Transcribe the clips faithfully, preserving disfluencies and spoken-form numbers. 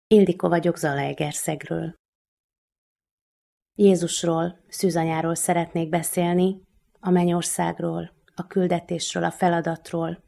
Ildikó vagyok Zalaegerszegről. Jézusról, szűzanyáról szeretnék beszélni, a mennyországról, a küldetésről, a feladatról.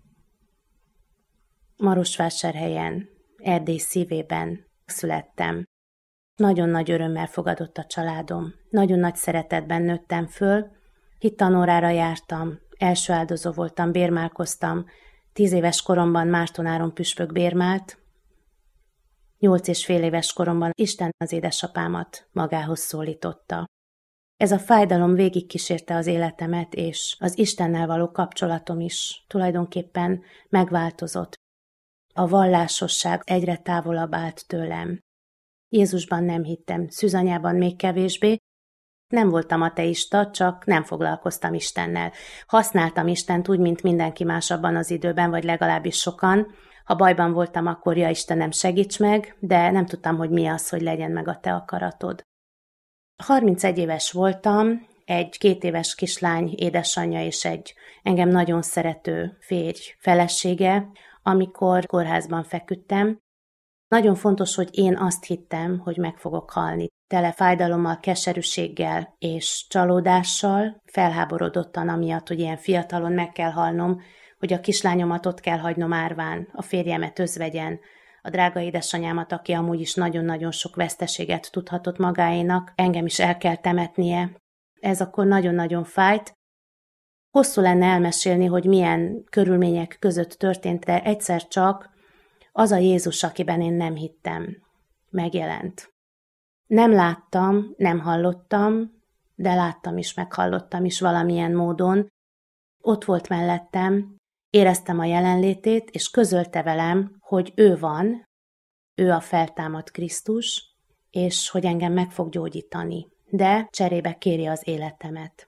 Marosvásárhelyen, Erdély szívében születtem. Nagyon nagy örömmel fogadott a családom. Nagyon nagy szeretetben nőttem föl. Hittanórára jártam, első áldozó voltam, bérmálkoztam. Tíz éves koromban Márton püspök bérmált. Nyolc és fél éves koromban Isten az édesapámat magához szólította. Ez a fájdalom végigkísérte az életemet, és az Istennel való kapcsolatom is tulajdonképpen megváltozott. A vallásosság egyre távolabb állt tőlem. Jézusban nem hittem, szűzanyában még kevésbé. Nem voltam ateista, csak nem foglalkoztam Istennel. Használtam Istent úgy, mint mindenki más abban az időben, vagy legalábbis sokan. Ha bajban voltam, akkor ja Istenem, segíts meg, de nem tudtam, hogy mi az, hogy legyen meg a te akaratod. harmincegy éves voltam, egy két éves kislány édesanyja és egy engem nagyon szerető férj felesége, amikor kórházban feküdtem. Nagyon fontos, hogy én azt hittem, hogy meg fogok halni. Tele fájdalommal, keserűséggel és csalódással, felháborodottan amiatt, hogy ilyen fiatalon meg kell halnom, hogy a kislányomat ott kell hagynom árván, a férjemet özvegyen, a drága édesanyámat, aki amúgy is nagyon-nagyon sok veszteséget tudhatott magáénak, engem is el kell temetnie. Ez akkor nagyon-nagyon fájt. Hosszú lenne elmesélni, hogy milyen körülmények között történt, de egyszer csak az a Jézus, akiben én nem hittem, megjelent. Nem láttam, nem hallottam, de láttam is, meghallottam is valamilyen módon. Ott volt mellettem, éreztem a jelenlétét, és közölte velem, hogy ő van, ő a feltámadt Krisztus, és hogy engem meg fog gyógyítani, de cserébe kéri az életemet.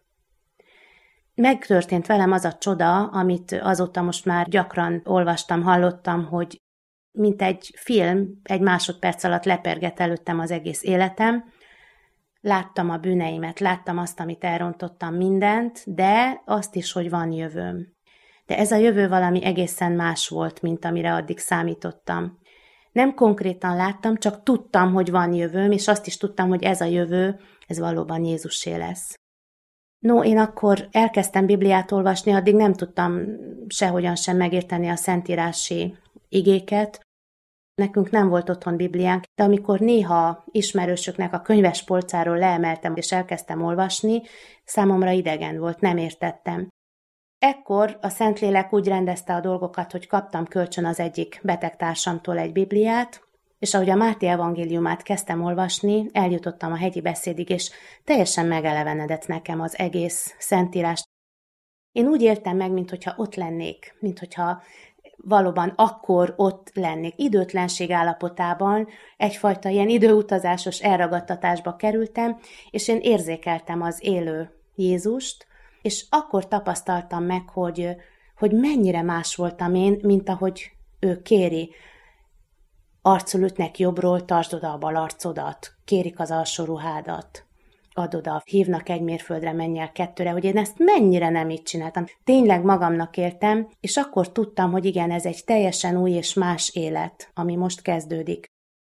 Megtörtént velem az a csoda, amit azóta most már gyakran olvastam, hallottam, hogy mint egy film, egy másodperc alatt lepergett előttem az egész életem. Láttam a bűneimet, láttam azt, amit elrontottam, mindent, de azt is, hogy van jövőm. De ez a jövő valami egészen más volt, mint amire addig számítottam. Nem konkrétan láttam, csak tudtam, hogy van jövőm, és azt is tudtam, hogy ez a jövő, ez valóban Jézusé lesz. No, én akkor elkezdtem Bibliát olvasni, addig nem tudtam sehogyan sem megérteni a szentírási igéket. Nekünk nem volt otthon Bibliánk, de amikor néha ismerősöknek a könyves polcáról leemeltem és elkezdtem olvasni, számomra idegen volt, nem értettem. Ekkor a Szentlélek úgy rendezte a dolgokat, hogy kaptam kölcsön az egyik betegtársamtól egy Bibliát, és ahogy a Máté evangéliumát kezdtem olvasni, eljutottam a hegyi beszédig, és teljesen megelevenedett nekem az egész szentírás. Én úgy éltem meg, minthogyha ott lennék, minthogyha valóban akkor ott lennék. Időtlenség állapotában egyfajta ilyen időutazásos elragadtatásba kerültem, és én érzékeltem az élő Jézust, és akkor tapasztaltam meg, hogy, hogy mennyire más voltam én, mint ahogy ő kéri. Arcul ütnek jobbról, tartsd oda a bal arcodat, kérik az alsó ruhádat, add oda, hívnak egy mérföldre, menj el kettőre, hogy én ezt mennyire nem így csináltam. Tényleg magamnak éltem, és akkor tudtam, hogy igen, ez egy teljesen új és más élet, ami most kezdődik.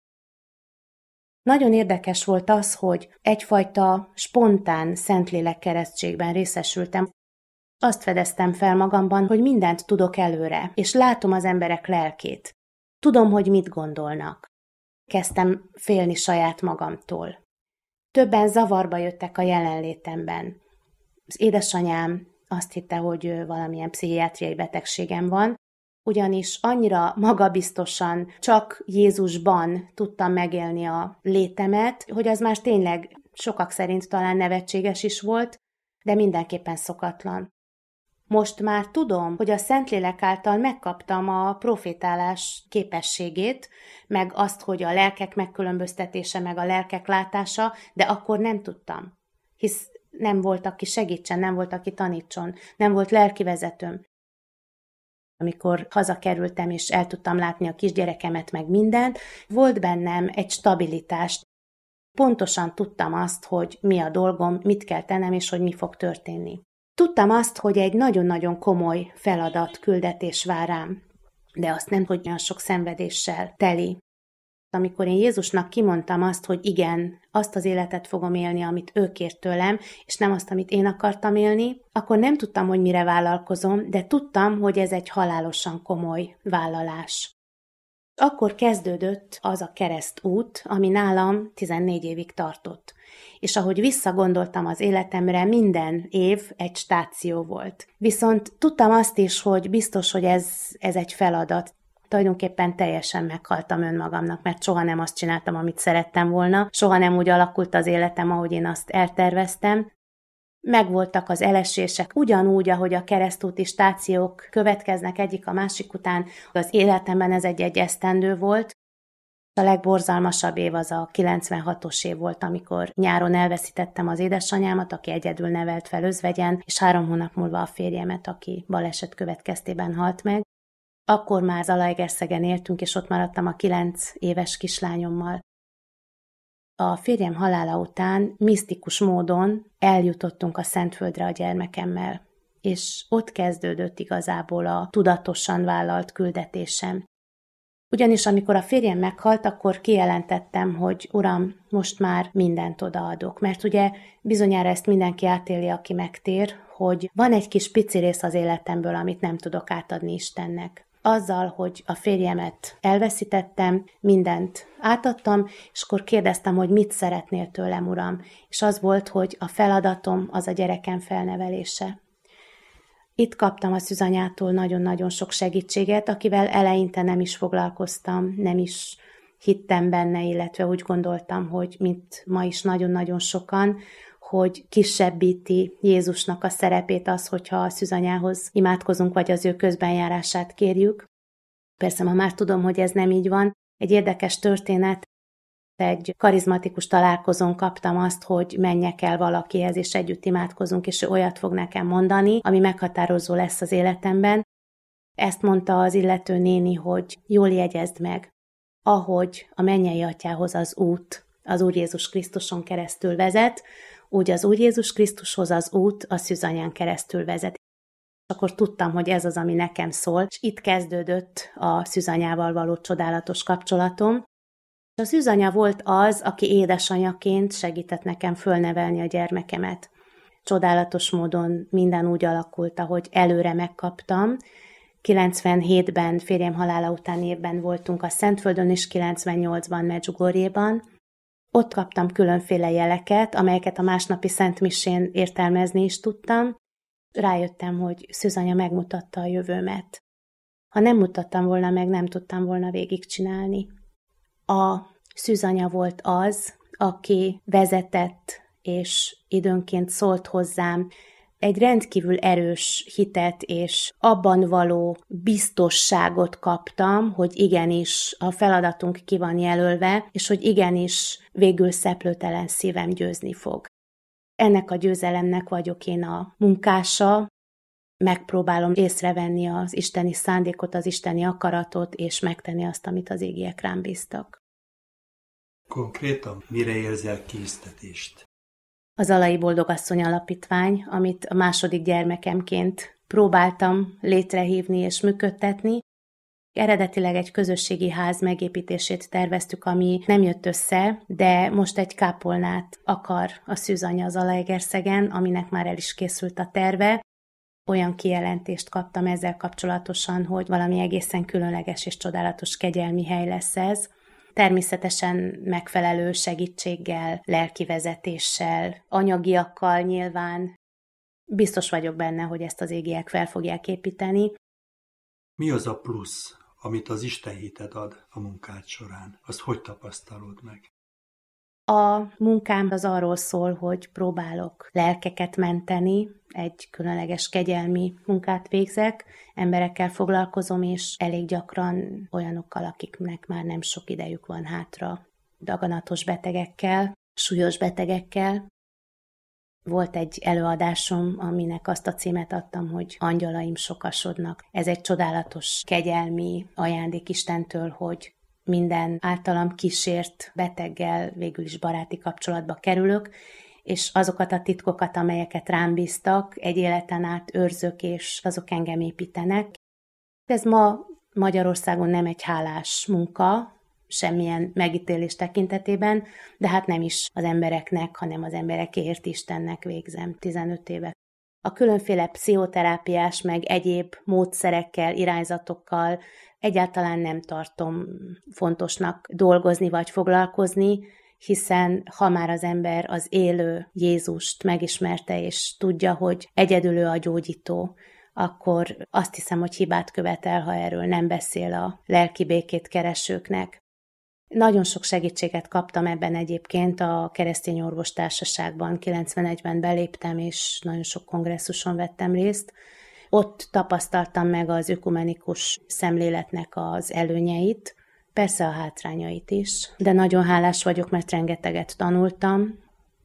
Nagyon érdekes volt az, hogy egyfajta spontán Szentlélek keresztségben részesültem. Azt fedeztem fel magamban, hogy mindent tudok előre, és látom az emberek lelkét. Tudom, hogy mit gondolnak. Kezdtem félni saját magamtól. Többen zavarba jöttek a jelenlétemben. Az édesanyám azt hitte, hogy valamilyen pszichiátriai betegségem van, ugyanis annyira magabiztosan, csak Jézusban tudtam megélni a létemet, hogy az már tényleg sokak szerint talán nevetséges is volt, de mindenképpen szokatlan. Most már tudom, hogy a Szentlélek által megkaptam a profétálás képességét, meg azt, hogy a lelkek megkülönböztetése, meg a lelkek látása, de akkor nem tudtam, hisz nem volt, aki segítsen, nem volt, aki tanítson, nem volt lelkivezetőm. Amikor hazakerültem, és el tudtam látni a kisgyerekemet, meg mindent, volt bennem egy stabilitás. Pontosan tudtam azt, hogy mi a dolgom, mit kell tennem, és hogy mi fog történni. Tudtam azt, hogy egy nagyon-nagyon komoly feladat, küldetés vár rám, de azt nem, hogy olyan sok szenvedéssel teli. amikor én Jézusnak kimondtam azt, hogy igen, azt az életet fogom élni, amit ő kért tőlem, és nem azt, amit én akartam élni, akkor nem tudtam, hogy mire vállalkozom, de tudtam, hogy ez egy halálosan komoly vállalás. Akkor kezdődött az a keresztút, ami nálam tizennégy évig tartott. És ahogy visszagondoltam az életemre, minden év egy stáció volt. Viszont tudtam azt is, hogy biztos, hogy ez, ez egy feladat. Tulajdonképpen teljesen meghaltam önmagamnak, mert soha nem azt csináltam, amit szerettem volna, soha nem úgy alakult az életem, ahogy én azt elterveztem. Megvoltak az elesések, ugyanúgy, ahogy a keresztúti stációk következnek egyik a másik után, az életemben ez egy-egy esztendő volt. A legborzalmasabb év az a kilencvenhatos év volt, amikor nyáron elveszítettem az édesanyámat, aki egyedül nevelt fel özvegyen, és három hónap múlva a férjemet, aki baleset következtében halt meg. Akkor már Zalaegerszegen éltünk, és ott maradtam a kilenc éves kislányommal. A férjem halála után misztikus módon eljutottunk a Szentföldre a gyermekemmel, és ott kezdődött igazából a tudatosan vállalt küldetésem. Ugyanis amikor a férjem meghalt, akkor kijelentettem, hogy Uram, most már mindent odaadok. Mert ugye bizonyára ezt mindenki átéli, aki megtér, hogy van egy kis pici rész az életemből, amit nem tudok átadni Istennek. Azzal, hogy a férjemet elveszítettem, mindent átadtam, és akkor kérdeztem, hogy mit szeretnél tőlem, Uram. És az volt, hogy a feladatom az a gyerekem felnevelése. Itt kaptam a szűzanyától nagyon-nagyon sok segítséget, akivel eleinte nem is foglalkoztam, nem is hittem benne, illetve úgy gondoltam, hogy mint ma is nagyon-nagyon sokan, hogy kisebbíti Jézusnak a szerepét az, hogyha a szűzanyához imádkozunk, vagy az ő közbenjárását kérjük. Persze ma már tudom, hogy ez nem így van. Egy érdekes történet, egy karizmatikus találkozón kaptam azt, hogy menjek el valakihez, és együtt imádkozunk, és ő olyat fog nekem mondani, ami meghatározó lesz az életemben. Ezt mondta az illető néni, hogy jól jegyezd meg, ahogy a mennyei atyához az út az Úr Jézus Krisztuson keresztül vezet, úgy az Úr Jézus Krisztushoz az út a szűzanyán keresztül vezet. Akkor tudtam, hogy ez az, ami nekem szól, és itt kezdődött a szűzanyával való csodálatos kapcsolatom. A szűzanya volt az, aki édesanyaként segített nekem fölnevelni a gyermekemet. Csodálatos módon minden úgy alakult, ahogy előre megkaptam. kilencvenhétben, férjem halála után évben voltunk a Szentföldön, és kilencvennyolcban Medjugorjéban. Ott kaptam különféle jeleket, amelyeket a másnapi szentmisén értelmezni is tudtam. Rájöttem, hogy szűzanya megmutatta a jövőmet. Ha nem mutattam volna meg, nem tudtam volna végigcsinálni. A szűzanya volt az, aki vezetett, és időnként szólt hozzám, egy rendkívül erős hitet és abban való biztosságot kaptam, hogy igenis a feladatunk ki van jelölve, és hogy igenis végül szeplőtelen szívem győzni fog. Ennek a győzelemnek vagyok én a munkása, megpróbálom észrevenni az isteni szándékot, az isteni akaratot, és megtenni azt, amit az égiek rám bíztak. Konkrétan mire érzel késztetést? Az Alai Boldogasszony Alapítvány, amit a második gyermekemként próbáltam létrehívni és működtetni. Eredetileg egy közösségi ház megépítését terveztük, ami nem jött össze, de most egy kápolnát akar a szűzanya az Zalaegerszegen, aminek már el is készült a terve. Olyan kijelentést kaptam ezzel kapcsolatosan, hogy valami egészen különleges és csodálatos kegyelmi hely lesz ez. Természetesen megfelelő segítséggel, lelkivezetéssel, anyagiakkal nyilván. Biztos vagyok benne, hogy ezt az égiek fel fogják építeni. Mi az a plusz, amit az Isten hited ad a munkád során? Azt hogy tapasztalod meg? A munkám az arról szól, hogy próbálok lelkeket menteni, egy különleges kegyelmi munkát végzek, emberekkel foglalkozom, és elég gyakran olyanokkal, akiknek már nem sok idejük van hátra, daganatos betegekkel, súlyos betegekkel. Volt egy előadásom, aminek azt a címet adtam, hogy Angyalaim sokasodnak. Ez egy csodálatos kegyelmi ajándék Istentől, hogy minden általam kísért beteggel végül is baráti kapcsolatba kerülök, és azokat a titkokat, amelyeket rám bíztak, egy életen át őrzök, és azok engem építenek. Ez ma Magyarországon nem egy hálás munka, semmilyen megítélés tekintetében, de hát nem is az embereknek, hanem az emberekért Istennek végzem tizenöt éve. A különféle pszichoterápiás, meg egyéb módszerekkel, irányzatokkal egyáltalán nem tartom fontosnak dolgozni vagy foglalkozni, hiszen ha már az ember az élő Jézust megismerte, és tudja, hogy egyedül ő a gyógyító, akkor azt hiszem, hogy hibát követel, ha erről nem beszél a lelki békét keresőknek. Nagyon sok segítséget kaptam ebben egyébként a Keresztény Orvostársaságban, kilencvenegyben beléptem, és nagyon sok kongresszuson vettem részt. Ott tapasztaltam meg az ökumenikus szemléletnek az előnyeit, persze a hátrányait is, de nagyon hálás vagyok, mert rengeteget tanultam.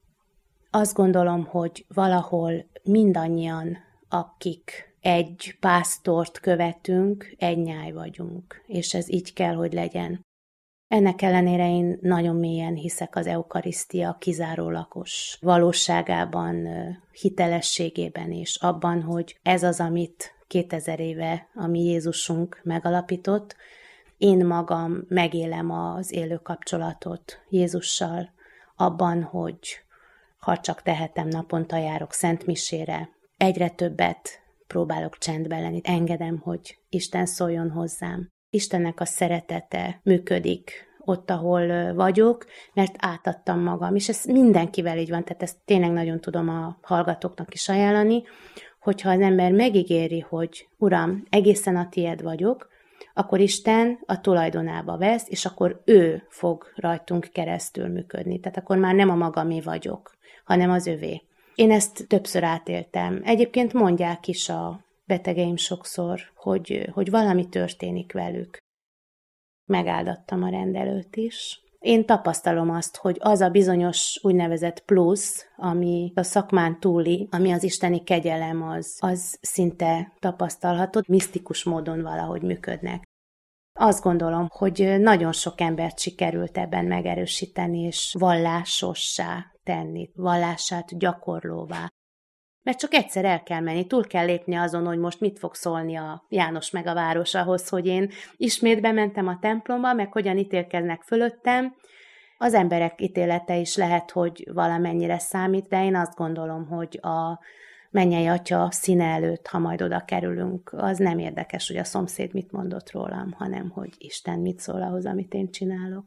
Azt gondolom, hogy valahol mindannyian, akik egy pásztort követünk, egy nyáj vagyunk, és ez így kell, hogy legyen. Ennek ellenére én nagyon mélyen hiszek az eukarisztia kizárólagos valóságában, hitelességében, és abban, hogy ez az, amit kétezer éve a mi Jézusunk megalapított. Én magam megélem az élő kapcsolatot Jézussal, abban, hogy ha csak tehetem, naponta járok szentmisére, egyre többet próbálok csendben lenni, engedem, hogy Isten szóljon hozzám. Istennek a szeretete működik ott, ahol vagyok, mert átadtam magam, és ez mindenkivel így van, tehát ezt tényleg nagyon tudom a hallgatóknak is ajánlani, hogyha az ember megígéri, hogy Uram, egészen a tied vagyok, akkor Isten a tulajdonába vesz, és akkor ő fog rajtunk keresztül működni. Tehát akkor már nem a magamé vagyok, hanem az övé. Én ezt többször átéltem. Egyébként mondják is a betegeim sokszor, hogy, hogy valami történik velük. Megáldattam a rendelőt is. Én tapasztalom azt, hogy az a bizonyos úgynevezett plusz, ami a szakmán túli, ami az isteni kegyelem, az, az szinte tapasztalható, misztikus módon valahogy működnek. Azt gondolom, hogy nagyon sok embert sikerült ebben megerősíteni, és vallásossá tenni, vallását gyakorlóvá. Mert csak egyszer el kell menni, túl kell lépni azon, hogy most mit fog szólni a János meg a város ahhoz, hogy én ismét bementem a templomba, meg hogyan ítélkeznek fölöttem. Az emberek ítélete is lehet, hogy valamennyire számít, de én azt gondolom, hogy a mennyei atya színe előtt, ha majd oda kerülünk, az nem érdekes, hogy a szomszéd mit mondott rólam, hanem hogy Isten mit szól ahhoz, amit én csinálok.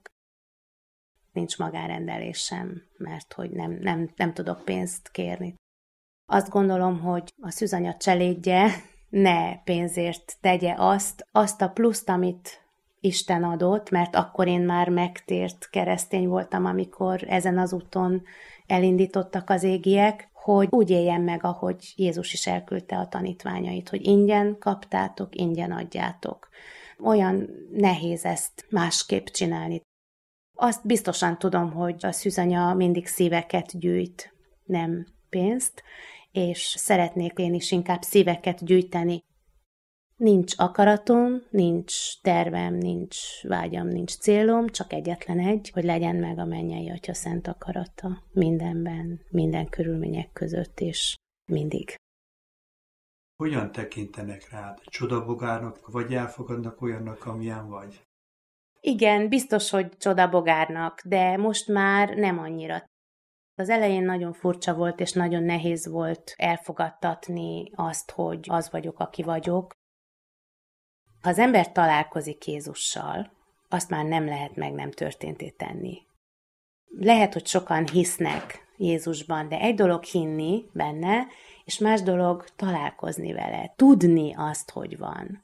Nincs magárendelésem, mert hogy nem, nem, nem tudok pénzt kérni. Azt gondolom, hogy a szűzanya cselédje ne pénzért tegye azt, azt a pluszt, amit Isten adott, mert akkor én már megtért keresztény voltam, amikor ezen az úton elindítottak az égiek, hogy úgy éljen meg, ahogy Jézus is elküldte a tanítványait, hogy ingyen kaptátok, ingyen adjátok. Olyan nehéz ezt másképp csinálni. Azt biztosan tudom, hogy a szűzanya mindig szíveket gyűjt, nem pénzt, és szeretnék én is inkább szíveket gyűjteni. Nincs akaratom, nincs tervem, nincs vágyam, nincs célom, csak egyetlen egy, hogy legyen meg a mennyei atya szent akarata mindenben, minden körülmények között, és mindig. Hogyan tekintenek rád? Csodabogárnak, vagy elfogadnak olyannak, amilyen vagy? Igen, biztos, hogy csodabogárnak, de most már nem annyira. Az elején nagyon furcsa volt, és nagyon nehéz volt elfogadtatni azt, hogy az vagyok, aki vagyok. Ha az ember találkozik Jézussal, azt már nem lehet meg nem történté tenni. Lehet, hogy sokan hisznek Jézusban, de egy dolog hinni benne, és más dolog találkozni vele, tudni azt, hogy van.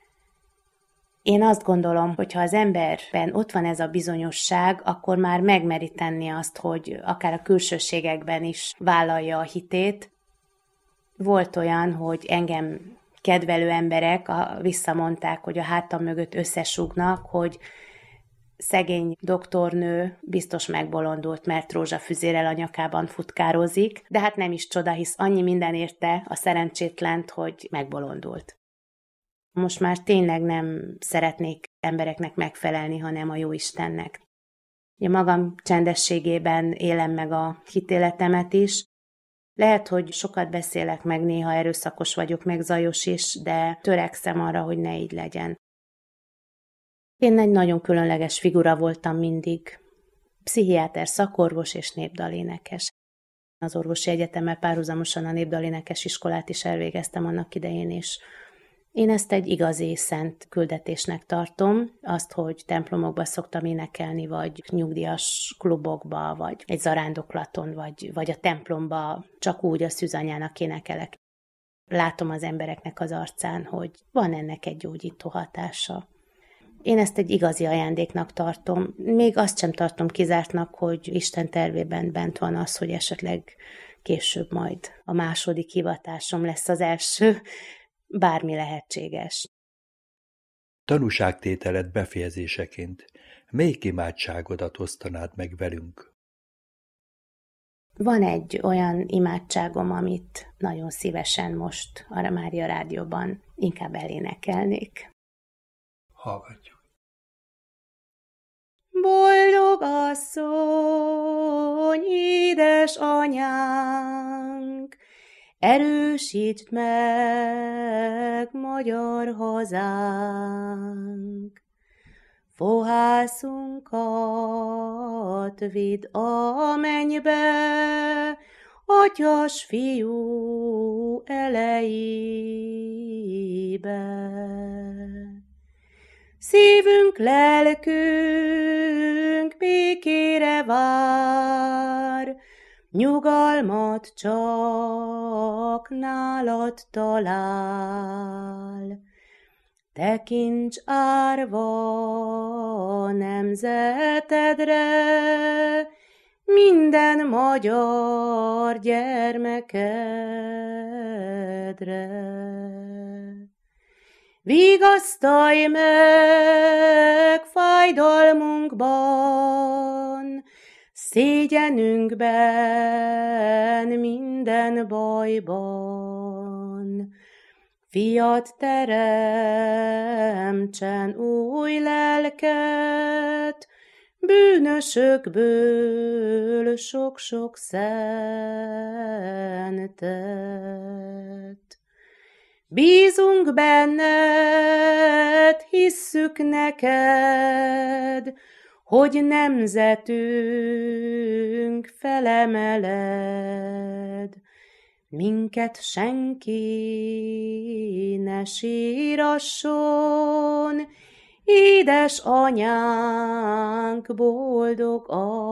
Én azt gondolom, hogy ha az emberben ott van ez a bizonyosság, akkor már megmeri tenni azt, hogy akár a külsőségekben is vállalja a hitét. Volt olyan, hogy engem kedvelő emberek visszamondták, hogy a hátam mögött összesúgnak, hogy szegény doktornő biztos megbolondult, mert rózsafüzérrel a nyakában futkározik, de hát nem is csoda, hisz annyi minden érte a szerencsétlent, hogy megbolondult. Most már tényleg nem szeretnék embereknek megfelelni, hanem a Jóistennek. Én magam csendességében élem meg a hitéletemet is. Lehet, hogy sokat beszélek meg, néha erőszakos vagyok, meg zajos is, de törekszem arra, hogy ne így legyen. Én egy nagyon különleges figura voltam mindig. Pszichiáter, szakorvos és népdalénekes. Az orvosi egyetemmel párhuzamosan a népdalénekes iskolát is elvégeztem annak idején, és én ezt egy igazi szent küldetésnek tartom, azt, hogy templomokba szoktam énekelni, vagy nyugdíjas klubokba, vagy egy zarándoklaton, vagy, vagy a templomba csak úgy a szűzanyának énekelek. Látom az embereknek az arcán, hogy van ennek egy gyógyító hatása. Én ezt egy igazi ajándéknak tartom. Még azt sem tartom kizártnak, hogy Isten tervében bent van az, hogy esetleg később majd a második hivatásom lesz az első. Bármi lehetséges. Tanúságtételed befejezéseként melyik imádságodat osztanád meg velünk? Van egy olyan imádságom, amit nagyon szívesen most a Mária Rádióban inkább elénekelnék. Hallgatjuk. Boldog asszony, édes anyánk, erősítsd meg magyar hazánk, fohászunkat vidd a mennybe, atyas fiú elejébe. Szívünk, lelkünk békére vár, nyugalmat csak nálad talál. Tekints árva nemzetedre, minden magyar gyermekedre. Vigasztalj meg fájdalmunkban, szégyenünkben, minden bajban. Fiat teremtsen új lelket, bűnösökből sok-sok szentet. Bízunk benned, hisszük neked, hogy nemzetünk felemeled. Minket senki ne sírasson, édes anyánk, boldog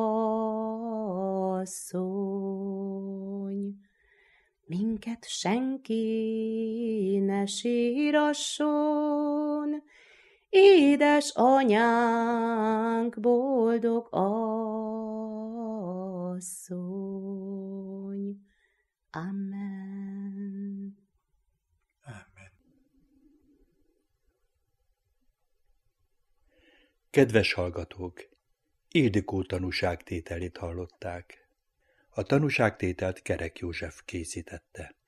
asszony. Minket senki ne sírasson, édes anyánk, boldog asszony. Amen. Amen. Kedves hallgatók! Ildikó tanúságtételét hallották. A tanúságtételt Kerek József készítette.